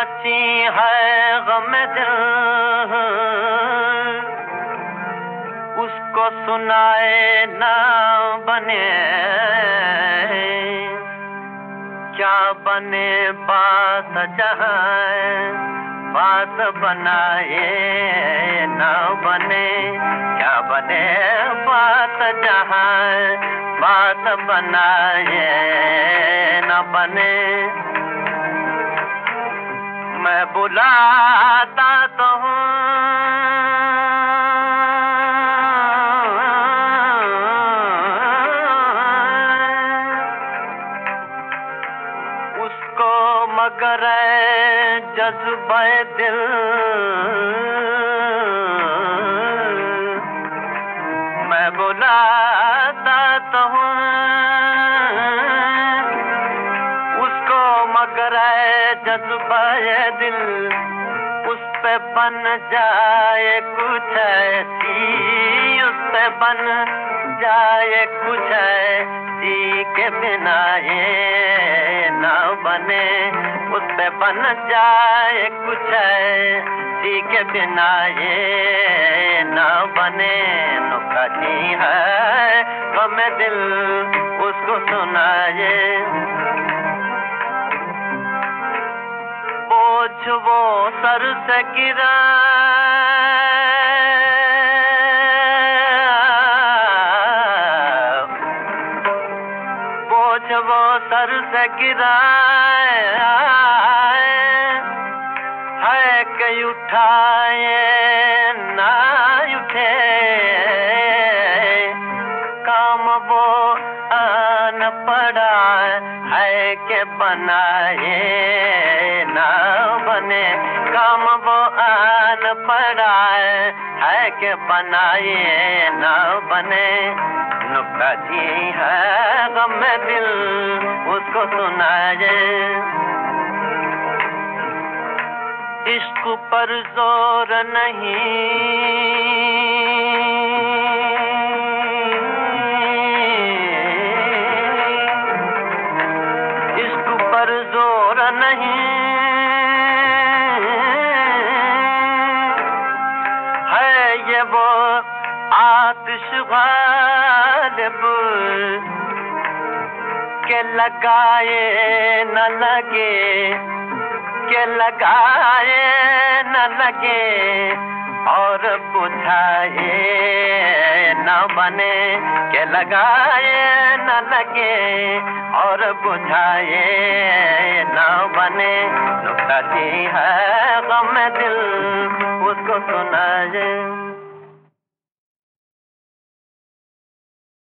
नुकाची है गम दिल, उसको सुनाए ना बने। क्या बने बात जहाँ बात बनाए ना बने। क्या बने बात जहाँ बात बनाए न बने। मैं बुलाता तो हूँ उसको, मगर जज्बे दिल मैं बुलाता तो हूँ उसको, मगर जज्बे दिल उस पे बन जाए कुछ ऐसी, उस पे बन जाए कुछ ऐसी के बिना ये ना बने। उस पे बन जाए कुछ ऐसी के बिना ये ना बने। नुकाची है गम दिल, उसको सुनाए। बोझ वो सर से गिरा, बोझ वो सर से गिरा है कि उठाए ना उठे। काम वो आन पड़ा है कि बनाए ना बने। काम वो आन पड़ा है कि बनाए ना बने। नुकाची है गम दिल, उसको सुनाए। इश्क पर जोर नहीं, इश्क पर जोर नहीं है ये वो आतिश गालिब के लगाए न लगे, के लगाए न लगे और बुझाए न बने। के लगाए न लगे और बुझाए न बने। नुकाची है गम दिल, उसको सुनाए।